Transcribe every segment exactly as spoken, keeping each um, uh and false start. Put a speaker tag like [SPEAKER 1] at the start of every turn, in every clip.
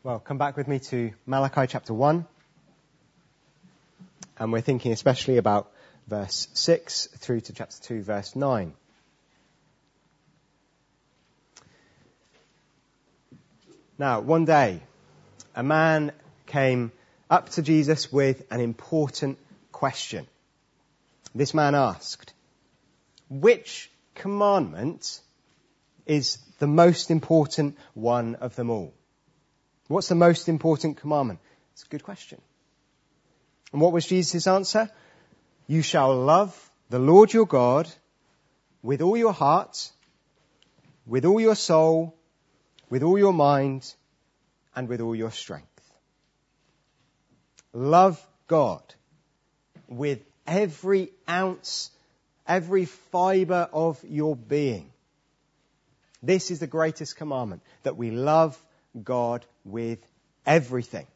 [SPEAKER 1] Well, come back with me to Malachi chapter one. And we're thinking especially about verse six through to chapter two, verse nine. Now, one day, a man came up to Jesus with an important question. This man asked, which commandment is the most important one of them all? What's the most important commandment? It's a good question. And what was Jesus' answer? You shall love the Lord your God with all your heart, with all your soul, with all your mind, and with all your strength. Love God with every ounce, every fibre of your being. This is the greatest commandment, that we love God with everything.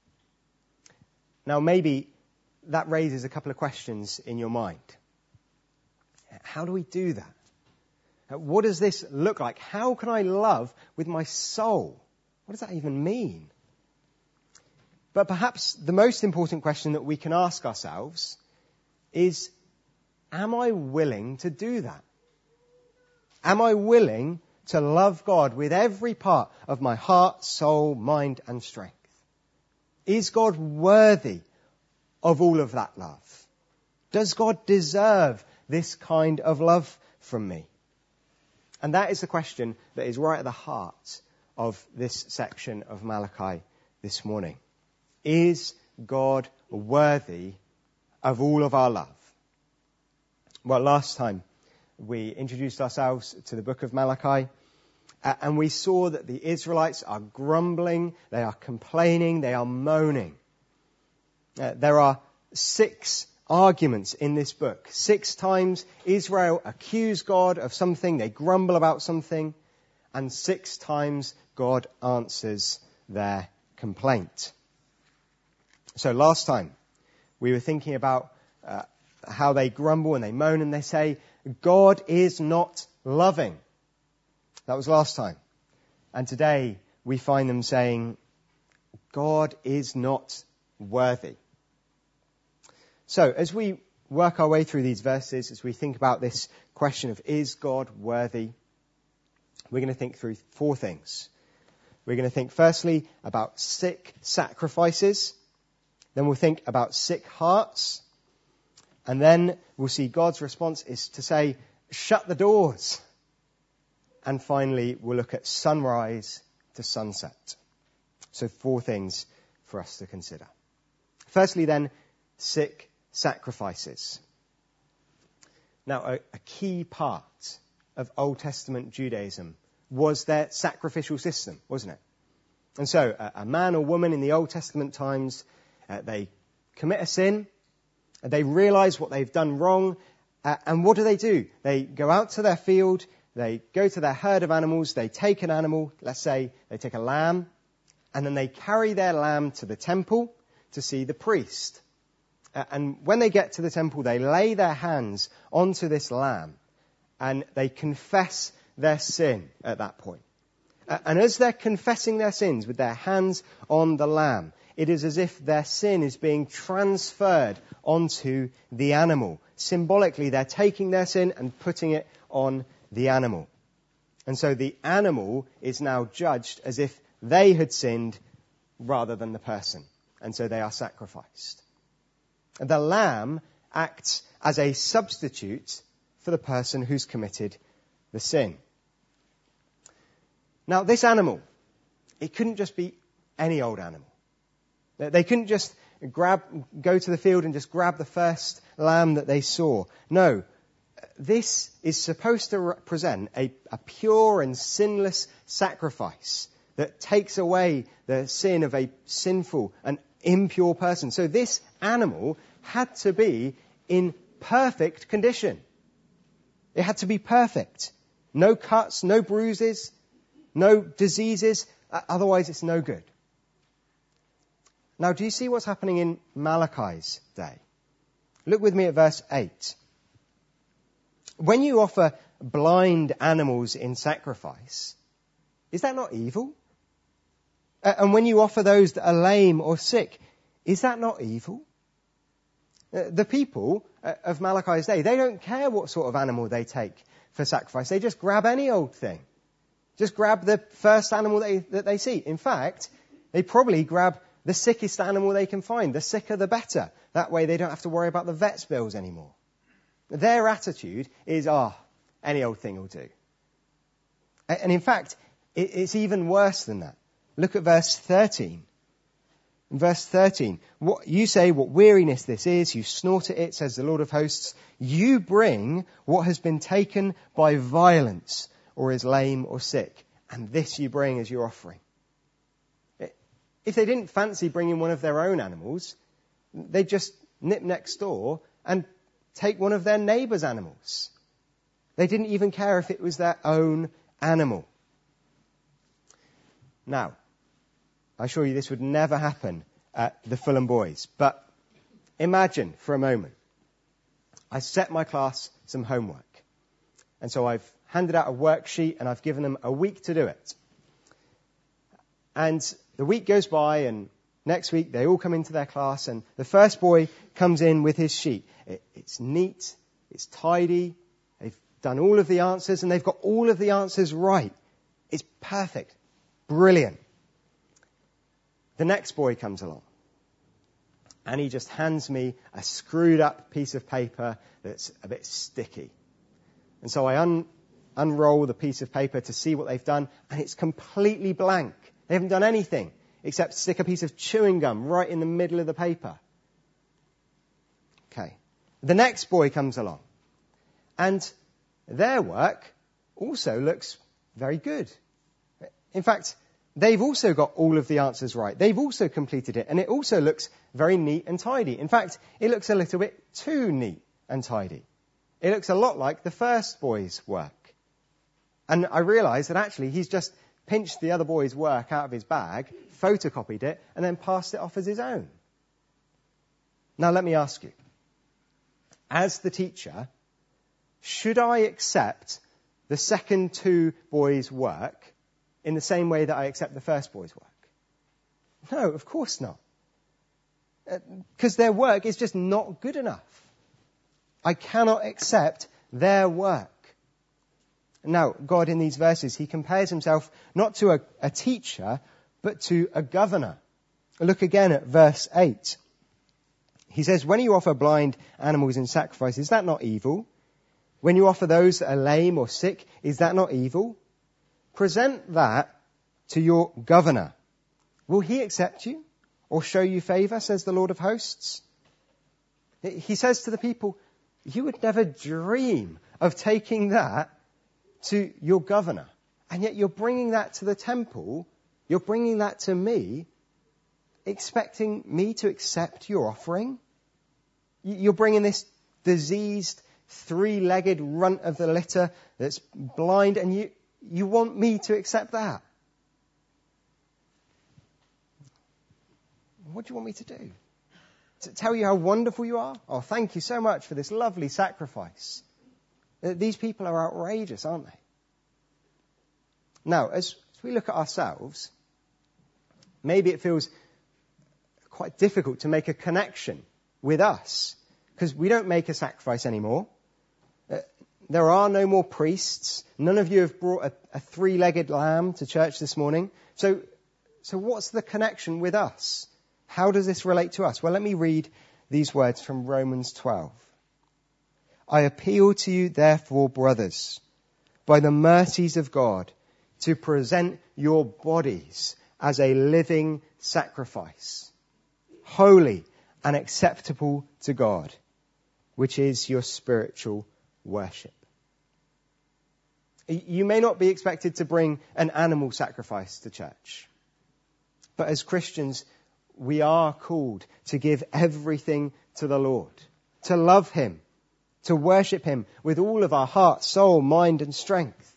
[SPEAKER 1] Now, maybe that raises a couple of questions in your mind. How do we do that? What does this look like? How can I love with my soul? What does that even mean? But perhaps the most important question that we can ask ourselves is, am I willing to do that? Am I willing to love God with every part of my heart, soul, mind, and strength? Is God worthy of all of that love? Does God deserve this kind of love from me? And that is the question that is right at the heart of this section of Malachi this morning. Is God worthy of all of our love? Well, last time we introduced ourselves to the book of Malachi, uh, and we saw that the Israelites are grumbling, they are complaining, they are moaning. Uh, there are six arguments in this book. Six times Israel accuse God of something, they grumble about something, and six times God answers their complaint. So last time we were thinking about uh, how they grumble and they moan and they say, God is not loving. That was last time. And today we find them saying, God is not worthy. So as we work our way through these verses, as we think about this question of is God worthy, we're going to think through four things. We're going to think firstly about sick sacrifices. Then we'll think about sick hearts. And then we'll see God's response is to say, shut the doors. And finally, we'll look at sunrise to sunset. So four things for us to consider. Firstly then, sick sacrifices. Now, a, a key part of Old Testament Judaism was their sacrificial system, wasn't it? And so a, a man or woman in the Old Testament times, uh, they commit a sin, they realize what they've done wrong, uh, and what do they do? They go out to their field, they go to their herd of animals, they take an animal, let's say they take a lamb, and then they carry their lamb to the temple to see the priest. Uh, and when they get to the temple, they lay their hands onto this lamb, and they confess their sin at that point. Uh, and as they're confessing their sins with their hands on the lamb, it is as if their sin is being transferred onto the animal. Symbolically, they're taking their sin and putting it on the animal. And so the animal is now judged as if they had sinned rather than the person. And so they are sacrificed. And the lamb acts as a substitute for the person who's committed the sin. Now, this animal, it couldn't just be any old animal. They couldn't just grab, go to the field and just grab the first lamb that they saw. No, this is supposed to represent a, a pure and sinless sacrifice that takes away the sin of a sinful and impure person. So this animal had to be in perfect condition. It had to be perfect. No cuts, no bruises, no diseases. Otherwise, it's no good. Now, do you see what's happening in Malachi's day? Look with me at verse eight. When you offer blind animals in sacrifice, is that not evil? And when you offer those that are lame or sick, is that not evil? The people of Malachi's day, they don't care what sort of animal they take for sacrifice. They just grab any old thing. Just grab the first animal they, that they see. In fact, they probably grab the sickest animal they can find. The sicker, the better. That way they don't have to worry about the vet's bills anymore. Their attitude is, ah, oh, any old thing will do. And in fact, it's even worse than that. Look at verse thirteen. In verse thirteen, what you say what weariness this is, you snort at it, says the Lord of hosts. You bring what has been taken by violence or is lame or sick, and this you bring as your offering. If they didn't fancy bringing one of their own animals, they'd just nip next door and take one of their neighbour's animals. They didn't even care if it was their own animal. Now, I assure you this would never happen at the Fulham Boys. But imagine for a moment, I set my class some homework. And so I've handed out a worksheet and I've given them a week to do it. And the week goes by and next week they all come into their class and the first boy comes in with his sheet. It, it's neat, it's tidy, they've done all of the answers and they've got all of the answers right. It's perfect, brilliant. The next boy comes along and he just hands me a screwed up piece of paper that's a bit sticky. And so I un- unroll the piece of paper to see what they've done and it's completely blank. They haven't done anything except stick a piece of chewing gum right in the middle of the paper. Okay. The next boy comes along and their work also looks very good. In fact, they've also got all of the answers right. They've also completed it, and it also looks very neat and tidy. In fact, it looks a little bit too neat and tidy. It looks a lot like the first boy's work. And I realise that actually he's just pinched the other boy's work out of his bag, photocopied it, and then passed it off as his own. Now let me ask you, as the teacher, should I accept the second two boys' work in the same way that I accept the first boy's work? No, of course not. Because their work is just not good enough. I cannot accept their work. Now, God in these verses, he compares himself not to a, a teacher, but to a governor. Look again at verse eight. He says, when you offer blind animals in sacrifice, is that not evil? When you offer those that are lame or sick, is that not evil? Present that to your governor. Will he accept you or show you favour, says the Lord of hosts? He says to the people, you would never dream of taking that to your governor. And yet you're bringing that to the temple, you're bringing that to me, expecting me to accept your offering? You're bringing this diseased, three-legged runt of the litter that's blind, and you, you want me to accept that? What do you want me to do? To tell you how wonderful you are? Oh, thank you so much for this lovely sacrifice. These people are outrageous, aren't they? Now, as, as we look at ourselves, maybe it feels quite difficult to make a connection with us, because we don't make a sacrifice anymore. Uh, there are no more priests. None of you have brought a, a three-legged lamb to church this morning. So, so what's the connection with us? How does this relate to us? Well, let me read these words from Romans twelve. I appeal to you, therefore, brothers, by the mercies of God, to present your bodies as a living sacrifice, holy and acceptable to God, which is your spiritual worship. You may not be expected to bring an animal sacrifice to church, but as Christians, we are called to give everything to the Lord, to love him, to worship him with all of our heart, soul, mind and strength.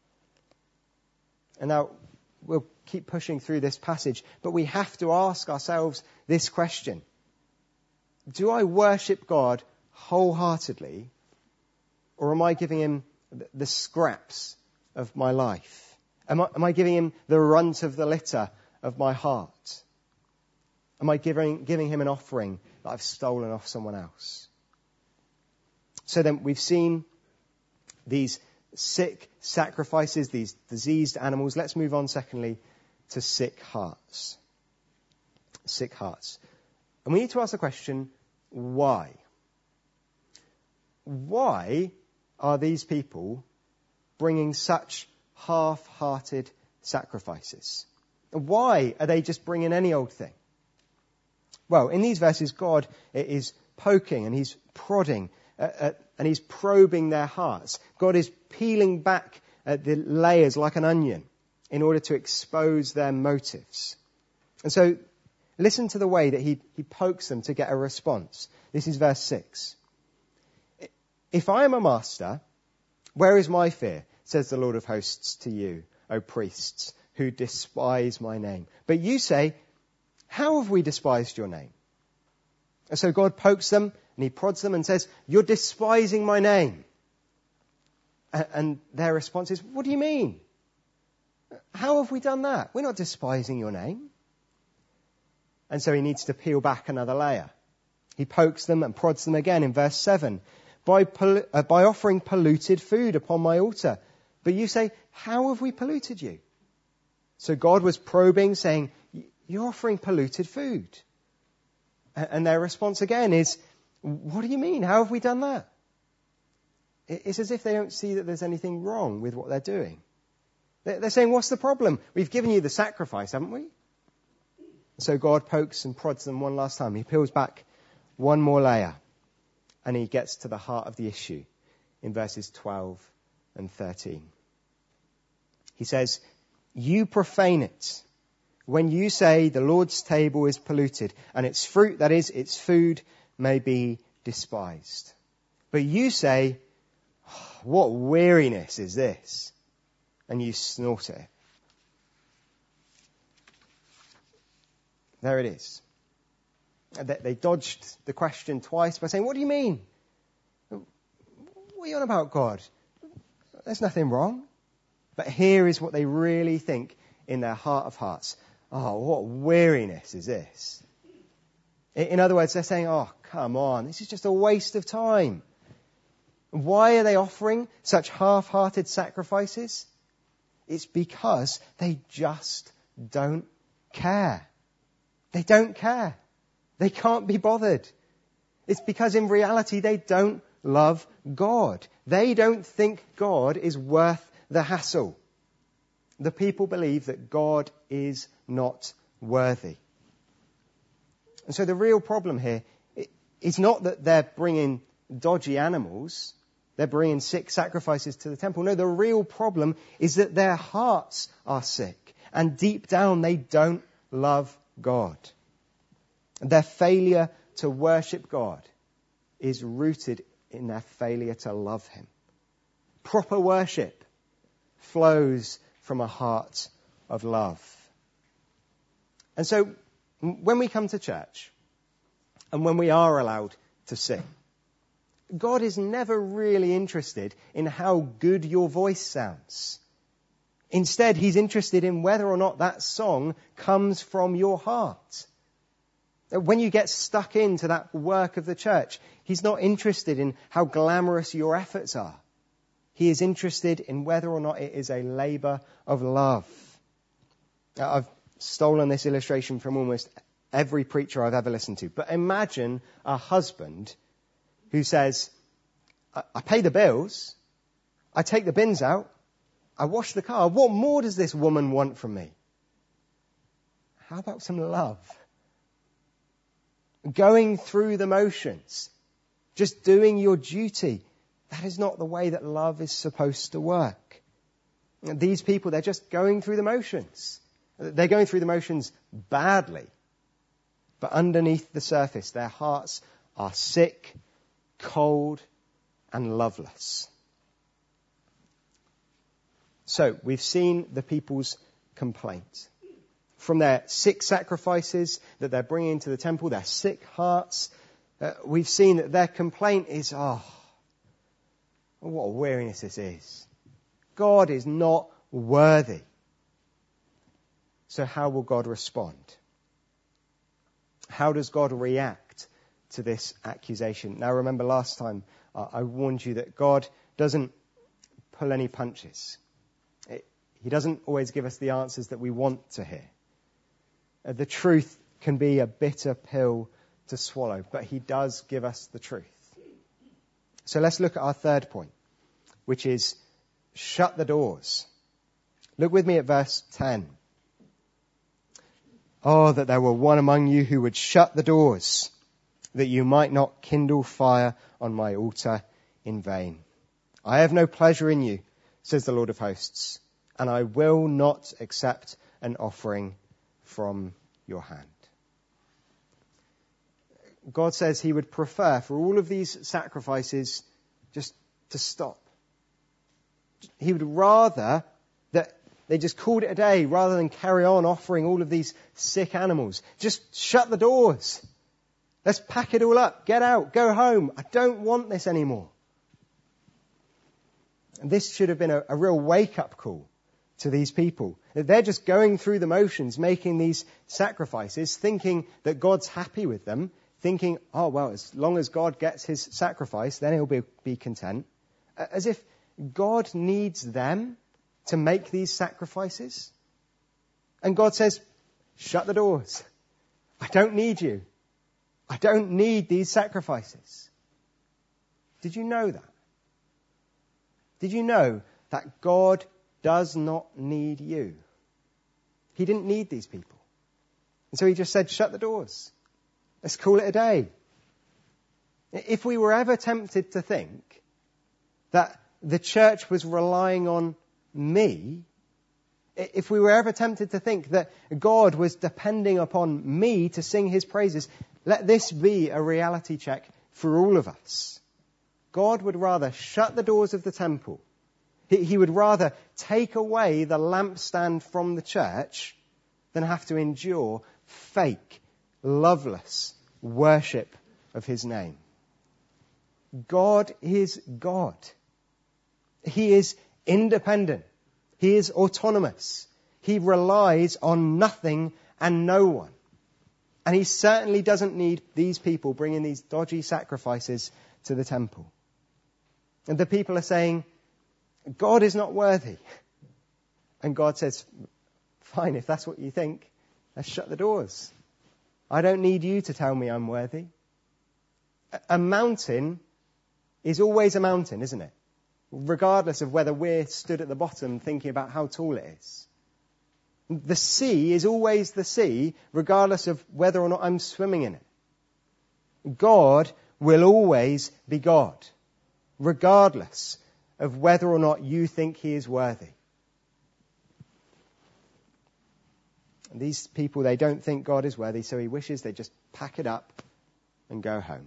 [SPEAKER 1] And now we'll keep pushing through this passage, but we have to ask ourselves this question. Do I worship God wholeheartedly, or am I giving him the scraps of my life? Am I, am I giving him the runt of the litter of my heart? Am I giving, giving him an offering that I've stolen off someone else? So then we've seen these sick sacrifices, these diseased animals. Let's move on, secondly, to sick hearts. Sick hearts. And we need to ask the question, why? Why are these people bringing such half-hearted sacrifices? Why are they just bringing any old thing? Well, in these verses, God is poking and he's prodding uh, uh, and he's probing their hearts. God is peeling back uh, the layers like an onion in order to expose their motives. And so listen to the way that he, he pokes them to get a response. This is verse six. If I am a master, where is my fear, says the Lord of hosts to you, O priests, who despise my name. But you say, how have we despised your name? And so God pokes them and he prods them and says, you're despising my name. And their response is, what do you mean? How have we done that? We're not despising your name. And so he needs to peel back another layer. He pokes them and prods them again in verse seven. By, pol- uh, by offering polluted food upon my altar. But you say, how have we polluted you? So God was probing, saying, you're offering polluted food. And their response again is, what do you mean? How have we done that? It's as if they don't see that there's anything wrong with what they're doing. They're saying, what's the problem? We've given you the sacrifice, haven't we? So God pokes and prods them one last time. He peels back one more layer. And he gets to the heart of the issue in verses twelve and thirteen. He says, you profane it when you say the Lord's table is polluted and its fruit, that is, its food, may be despised. But you say, oh, what weariness is this? And you snort it. There it is. They dodged the question twice by saying, what do you mean? What are you on about, God? There's nothing wrong. But here is what they really think in their heart of hearts. Oh, what weariness is this? In other words, they're saying, oh, come on, this is just a waste of time. Why are they offering such half-hearted sacrifices? It's because they just don't care. They don't care. They can't be bothered. It's because in reality they don't love God. They don't think God is worth the hassle. The people believe that God is not worthy. And so the real problem here is not that they're bringing dodgy animals, they're bringing sick sacrifices to the temple. No, the real problem is that their hearts are sick. And deep down they don't love God. Their failure to worship God is rooted in their failure to love him. Proper worship flows from a heart of love. And so when we come to church and when we are allowed to sing, God is never really interested in how good your voice sounds. Instead, he's interested in whether or not that song comes from your heart. When you get stuck into that work of the church, he's not interested in how glamorous your efforts are. He is interested in whether or not it is a labour of love. Now, I've stolen this illustration from almost every preacher I've ever listened to. But imagine a husband who says, I, I pay the bills, I take the bins out, I wash the car. What more does this woman want from me? How about some love? Going through the motions, just doing your duty. That is not the way that love is supposed to work. These people, they're just going through the motions. They're going through the motions badly. But underneath the surface, their hearts are sick, cold, and loveless. So, we've seen the people's complaint. From their sick sacrifices that they're bringing to the temple, their sick hearts, uh, we've seen that their complaint is, oh, what a weariness this is. God is not worthy. So how will God respond? How does God react to this accusation? Now remember last time uh, I warned you that God doesn't pull any punches. It, he doesn't always give us the answers that we want to hear. Uh, the truth can be a bitter pill to swallow, but he does give us the truth. So let's look at our third point, which is shut the doors. Look with me at verse ten. Oh, that there were one among you who would shut the doors, that you might not kindle fire on my altar in vain. I have no pleasure in you, says the Lord of hosts, and I will not accept an offering from your hand. God says he would prefer for all of these sacrifices just to stop. He would rather that they just called it a day rather than carry on offering all of these sick animals. Just shut the doors. Let's pack it all up. Get out. Go home. I don't want this anymore. And this should have been a, a real wake-up call to these people. They're just going through the motions, making these sacrifices, thinking that God's happy with them, thinking, oh, well, as long as God gets his sacrifice, then he'll be, be content. As if God needs them to make these sacrifices. And God says, shut the doors. I don't need you. I don't need these sacrifices. Did you know that? Did you know that God does not need you? He didn't need these people. And so he just said, shut the doors. Let's call it a day. If we were ever tempted to think that the church was relying on me, if we were ever tempted to think that God was depending upon me to sing his praises, let this be a reality check for all of us. God would rather shut the doors of the temple. He, he would rather take away the lampstand from the church than have to endure fake, loveless worship of his name. God is God. He is independent. He is autonomous. He relies on nothing and no one. And he certainly doesn't need these people bringing these dodgy sacrifices to the temple. And the people are saying, God is not worthy. And God says, fine, if that's what you think, let's shut the doors. I don't need you to tell me I'm worthy. A mountain is always a mountain, isn't it? Regardless of whether we're stood at the bottom thinking about how tall it is. The sea is always the sea, regardless of whether or not I'm swimming in it. God will always be God, regardless of whether or not you think he is worthy. And these people, they don't think God is worthy, so he wishes they'd just pack it up and go home.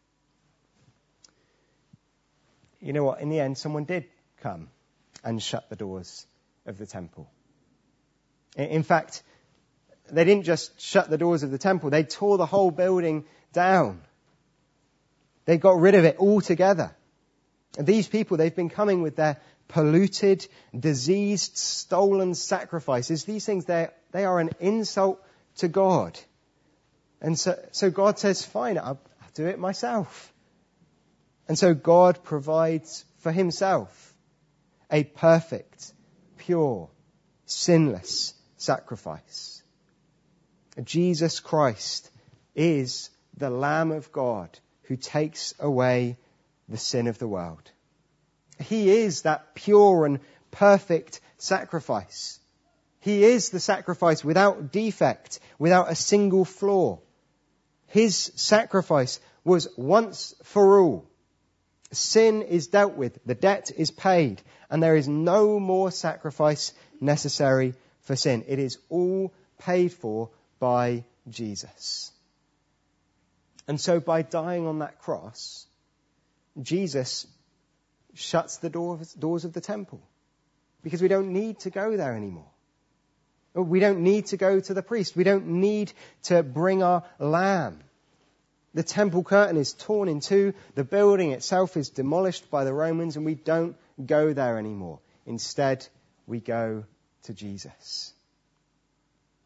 [SPEAKER 1] You know what? In the end, someone did come and shut the doors of the temple. In fact, they didn't just shut the doors of the temple, they tore the whole building down. They got rid of it altogether. And these people, they've been coming with their polluted, diseased, stolen sacrifices. These things, they they are an insult to God. And so, so God says, fine, I'll, I'll do it myself. And so God provides for himself a perfect, pure, sinless sacrifice. Jesus Christ is the Lamb of God who takes away the sin of the world. He is that pure and perfect sacrifice. He is the sacrifice without defect, without a single flaw. His sacrifice was once for all. Sin is dealt with, the debt is paid, and there is no more sacrifice necessary for sin. It is all paid for by Jesus. And so by dying on that cross, Jesus shuts the doors of the temple, because we don't need to go there anymore. We don't need to go to the priest. We don't need to bring our lamb. The temple curtain is torn in two. The building itself is demolished by the Romans, and we don't go there anymore. Instead, we go to Jesus.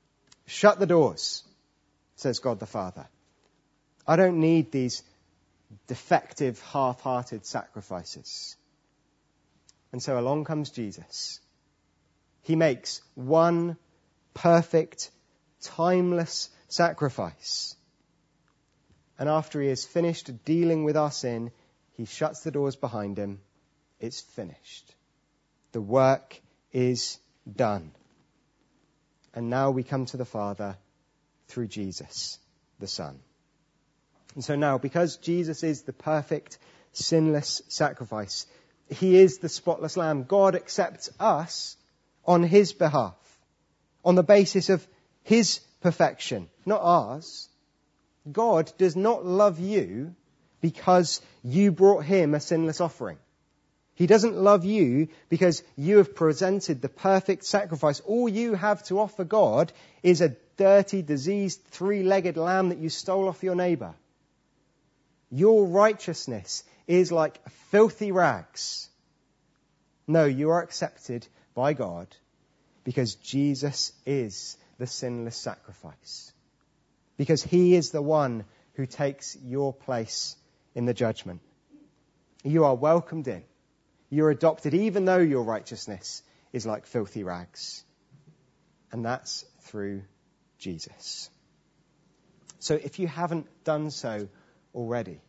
[SPEAKER 1] Shut the doors, says God the Father. I don't need these defective, half-hearted sacrifices. And so along comes Jesus. He makes one perfect, timeless sacrifice. And after he has finished dealing with our sin, he shuts the doors behind him. It's finished. The work is done. And now we come to the Father through Jesus, the Son. And so now, because Jesus is the perfect, sinless sacrifice, he is the spotless Lamb, God accepts us on his behalf, on the basis of his perfection, not ours. God does not love you because you brought him a sinless offering. He doesn't love you because you have presented the perfect sacrifice. All you have to offer God is a dirty, diseased, three-legged lamb that you stole off your neighbour. Your righteousness is like filthy rags. No, you are accepted by God because Jesus is the sinless sacrifice. Because he is the one who takes your place in the judgment. You are welcomed in. You're adopted even though your righteousness is like filthy rags. And that's through Jesus. So if you haven't done so already,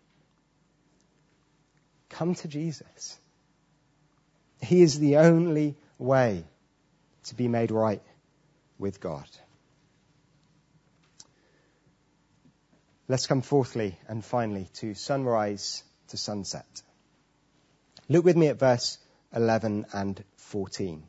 [SPEAKER 1] come to Jesus. He is the only way to be made right with God. Let's come fourthly and finally to sunrise to sunset. Look with me at verse eleven and fourteen.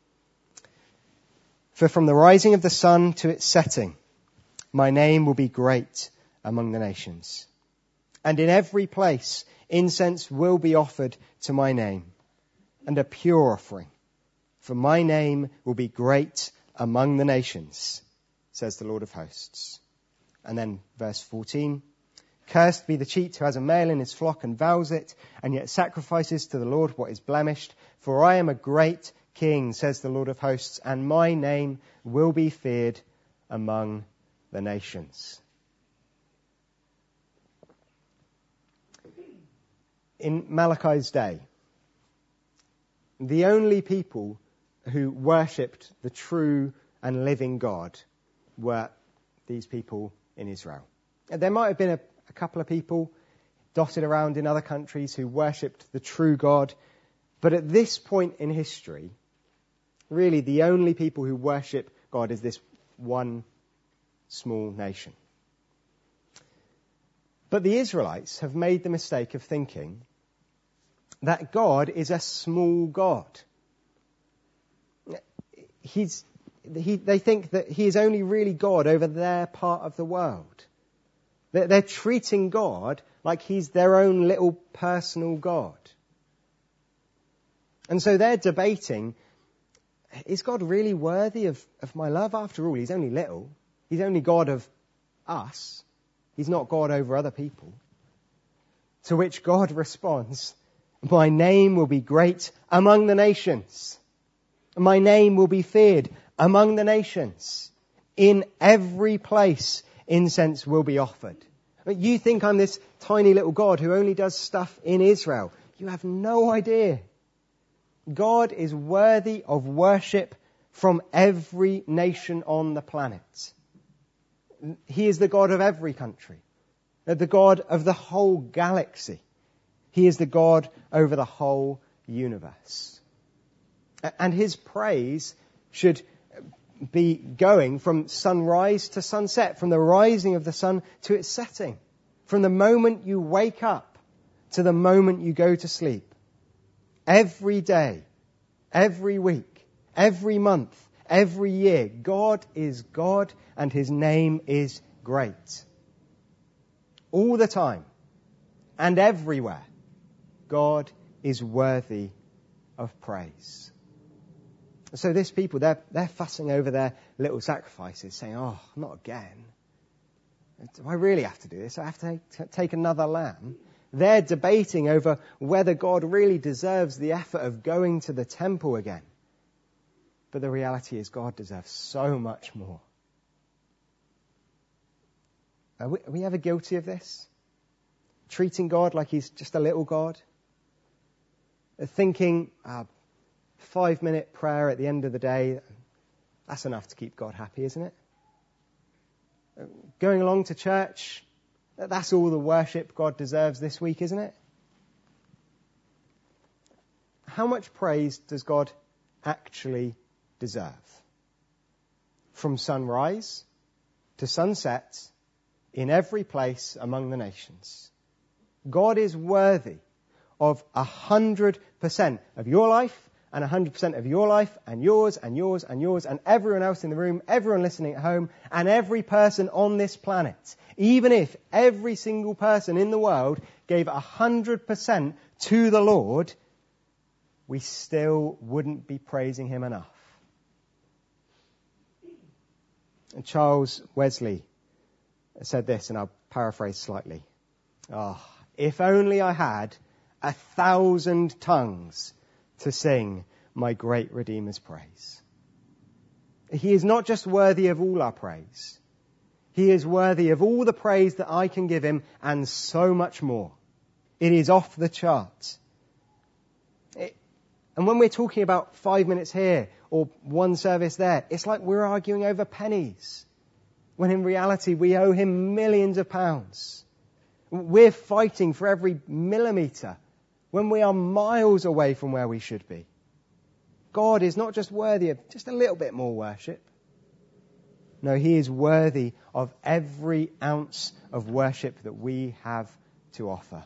[SPEAKER 1] For from the rising of the sun to its setting, my name will be great among the nations. And in every place incense will be offered to my name, and a pure offering. For my name will be great among the nations, says the Lord of hosts. And then verse fourteen. Cursed be the cheat who has a male in his flock and vows it, and yet sacrifices to the Lord what is blemished. For I am a great king, says the Lord of hosts, and my name will be feared among the nations. In Malachi's day, the only people who worshipped the true and living God were these people in Israel. There might have been a, a couple of people dotted around in other countries who worshipped the true God, but at this point in history, really the only people who worship God is this one small nation. But the Israelites have made the mistake of thinking that God is a small God. He's, he, they think that he is only really God over their part of the world. They're, they're treating God like he's their own little personal God. And so they're debating, is God really worthy of, of my love? After all, he's only little. He's only God of us. He's not God over other people. To which God responds, my name will be great among the nations. My name will be feared among the nations. In every place, incense will be offered. You think I'm this tiny little God who only does stuff in Israel. You have no idea. God is worthy of worship from every nation on the planet. He is the God of every country, the God of the whole galaxy. He is the God over the whole universe. And his praise should be going from sunrise to sunset, from the rising of the sun to its setting, from the moment you wake up to the moment you go to sleep. Every day, every week, every month, every year, God is God and his name is great. All the time and everywhere, God is worthy of praise. So this people, they're, they're fussing over their little sacrifices, saying, oh, not again. Do I really have to do this? I have to take, take another lamb? They're debating over whether God really deserves the effort of going to the temple again. But the reality is God deserves so much more. Are we, are we ever guilty of this? Treating God like he's just a little God? Thinking, uh, five minute prayer at the end of the day, that's enough to keep God happy, isn't it? Going along to church, that's all the worship God deserves this week, isn't it? How much praise does God actually deserve? From sunrise to sunset, in every place among the nations. God is worthy of a hundred percent of your life, and a hundred percent of your life, and yours, and yours, and yours, and everyone else in the room, everyone listening at home, and every person on this planet. Even if every single person in the world gave a hundred percent to the Lord, we still wouldn't be praising him enough. And Charles Wesley said this, and I'll paraphrase slightly. Oh, if only I had a thousand tongues to sing my great Redeemer's praise. He is not just worthy of all our praise. He is worthy of all the praise that I can give him and so much more. It is off the charts. It, and when we're talking about five minutes here or one service there, it's like we're arguing over pennies, when in reality we owe him millions of pounds. We're fighting for every millimetre when we are miles away from where we should be. God is not just worthy of just a little bit more worship. No, he is worthy of every ounce of worship that we have to offer.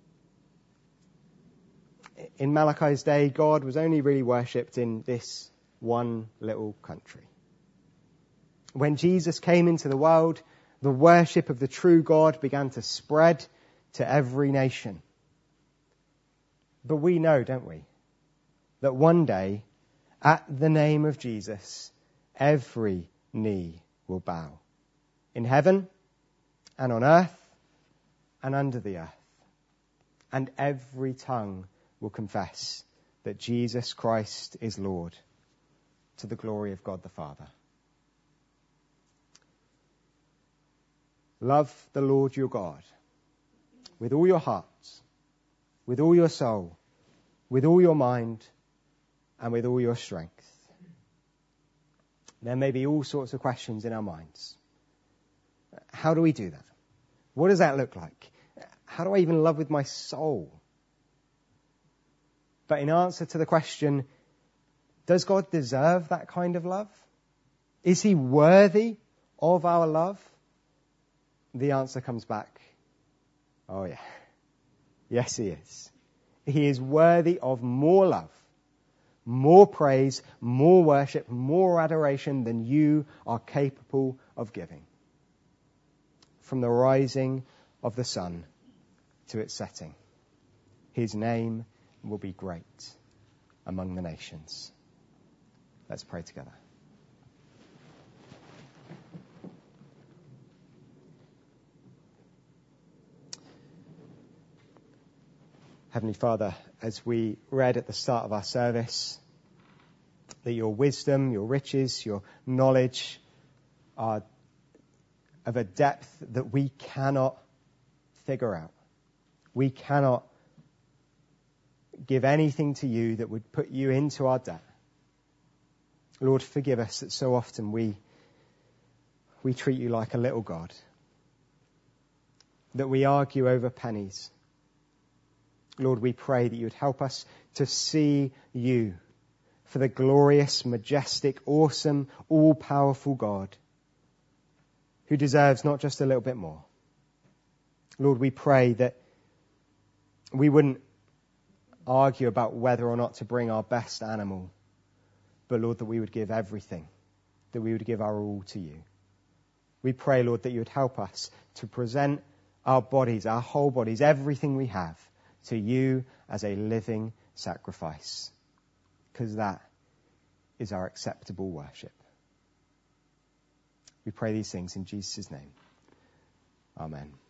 [SPEAKER 1] In Malachi's day, God was only really worshipped in this one little country. When Jesus came into the world, the worship of the true God began to spread to every nation. But we know, don't we, that one day, at the name of Jesus, every knee will bow. In heaven, and on earth, and under the earth. And every tongue will confess that Jesus Christ is Lord, to the glory of God the Father. Love the Lord your God with all your heart, with all your soul, with all your mind, and with all your strength. There may be all sorts of questions in our minds. How do we do that? What does that look like? How do I even love with my soul? But in answer to the question, does God deserve that kind of love? Is he worthy of our love? The answer comes back, oh yeah, yes he is. He is worthy of more love, more praise, more worship, more adoration than you are capable of giving. From the rising of the sun to its setting, his name will be great among the nations. Let's pray together. Heavenly Father, as we read at the start of our service, that your wisdom, your riches, your knowledge are of a depth that we cannot figure out. We cannot give anything to you that would put you into our debt. Lord, forgive us that so often we, we treat you like a little God, that we argue over pennies. Lord, we pray that you would help us to see you for the glorious, majestic, awesome, all-powerful God who deserves not just a little bit more. Lord, we pray that we wouldn't argue about whether or not to bring our best animal, but Lord, that we would give everything, that we would give our all to you. We pray, Lord, that you would help us to present our bodies, our whole bodies, everything we have, to you as a living sacrifice, because that is our acceptable worship. We pray these things in Jesus' name. Amen.